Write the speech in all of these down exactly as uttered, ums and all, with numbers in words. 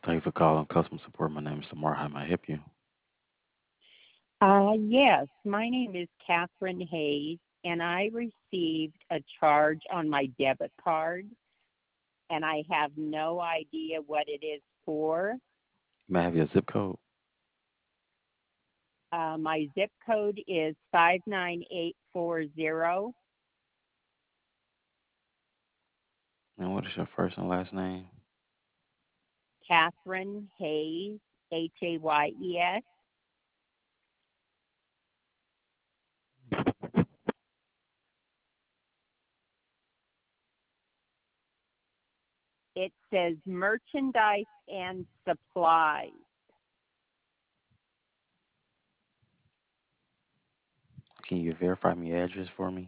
Thank you for calling customer support. My name is Samar. How may I help you? Uh, yes, my name is Catherine Hayes, and I received a charge on my debit card, and I have no idea what it is for. May I have your zip code? Uh, my zip code is five nine eight four zero. And what is your first and last name? Catherine Hayes, H A Y E S. It says merchandise and supplies. Can you verify my address for me?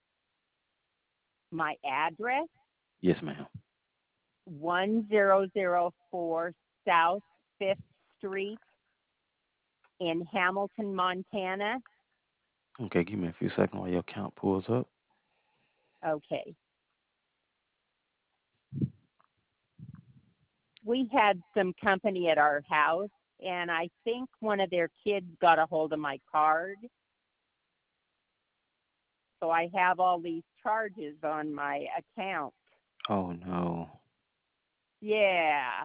My address, Yes, ma'am. one zero zero four South Fifth Street in Hamilton, Montana. Okay, give me a few seconds while your account pulls up. Okay. We had some company at our house, and I think one of their kids got a hold of my card. So I have all these charges on my account. Oh no. Yeah.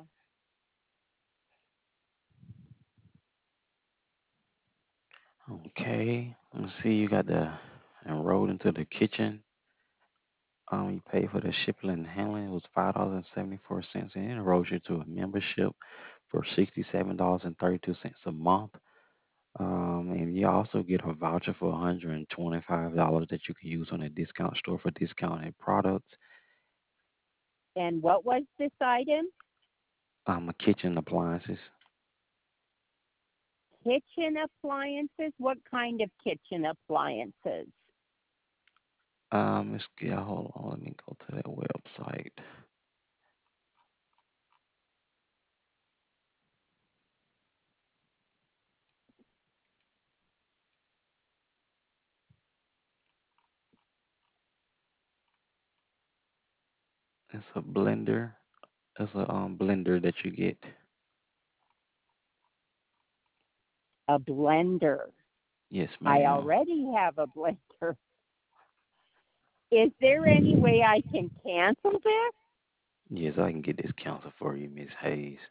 Okay. Let's see. You got the enrolled into the kitchen. Um, you pay for the shipping and handling. It was five dollars and seventy four cents, and it enrolls you to a membership for sixty seven dollars and thirty two cents a month. Um, and you also get a voucher for one hundred and twenty five dollars that you can use on a discount store for discounted products. And what was this item? Um, kitchen appliances. Kitchen appliances? What kind of kitchen appliances? Um, let's get hold on. Let me go to that website. It's a blender. It's a um blender that you get. A blender. Yes, I ma'am. already have a blender. Is there any way I can cancel this? Yes, I can get this canceled for you, Miss Hayes.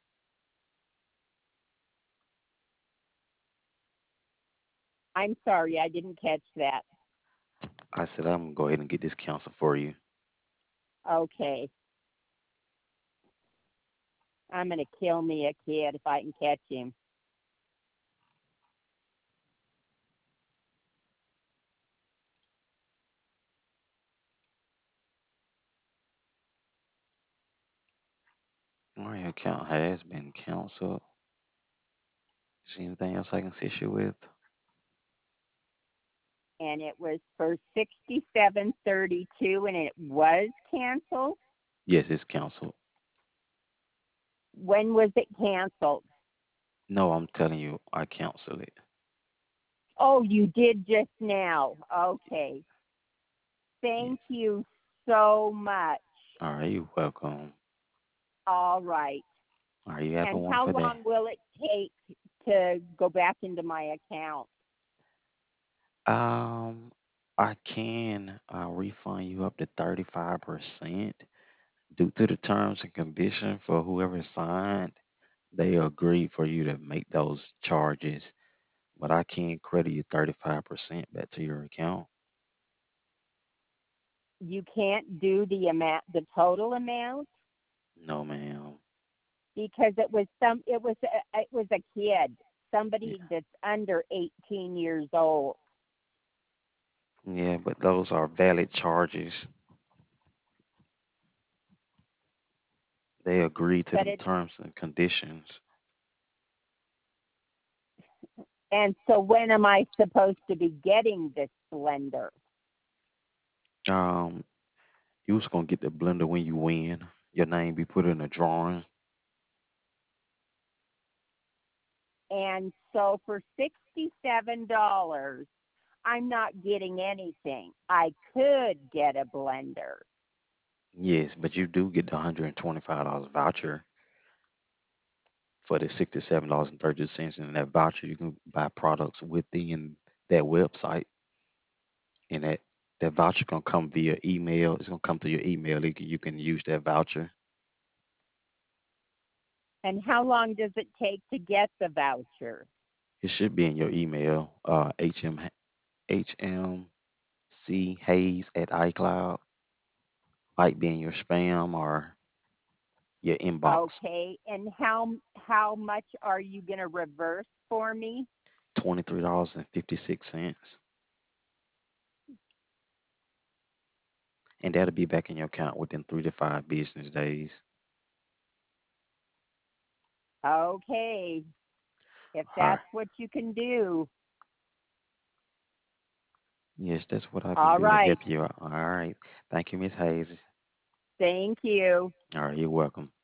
I'm sorry, I didn't catch that. I said I'm gonna go ahead and get this canceled for you. Okay. I'm going to kill me a kid if I can catch him. All right, your account has been canceled. Is there anything else I can assist you with? And it was for sixty-seven thirty-two, and it was canceled. Yes, it's canceled. When was it canceled? No, I'm telling you, I canceled it. Oh, you did just now. Okay. Thank Yes. you so much. All right, you're welcome. All right. All right, you have a And how wonderful day. long will it take to go back into my account? Um, I can uh, refund you up to thirty-five percent due to the terms and conditions for whoever signed. They agree for you to make those charges, but I can credit you thirty-five percent back to your account. You can't do the amount, the total amount, No, ma'am. because it was some, it was, a, it was a kid, Yeah, somebody that's under eighteen years old. yeah, but those are valid charges. They agree to But them it, terms and conditions. and so when am I supposed to be getting this blender? Um, you was gonna get the blender when you win. Your name be put in a drawing. And so for sixty-seven dollars I'm not getting anything. I could get a blender. Yes, but you do get the one hundred and twenty-five dollars voucher. for the sixty-seven dollars and thirty cents. And that voucher, you can buy products within that website. And that, that voucher gonna come via email. It's gonna come to your email. You can, you can use that voucher. And how long does it take to get the voucher? It should be in your email. Uh, H M H M C Hayes at iCloud. Might be in your spam or your inbox. Okay, and how how much are you going to reverse for me? twenty-three dollars and fifty-six cents. And that'll be back in your account within three to five business days. Okay, if All right. that's what you can do. Yes, that's what I can All do to right. help you out. All right. Thank you, Miss Hayes. Thank you. All right, you're welcome.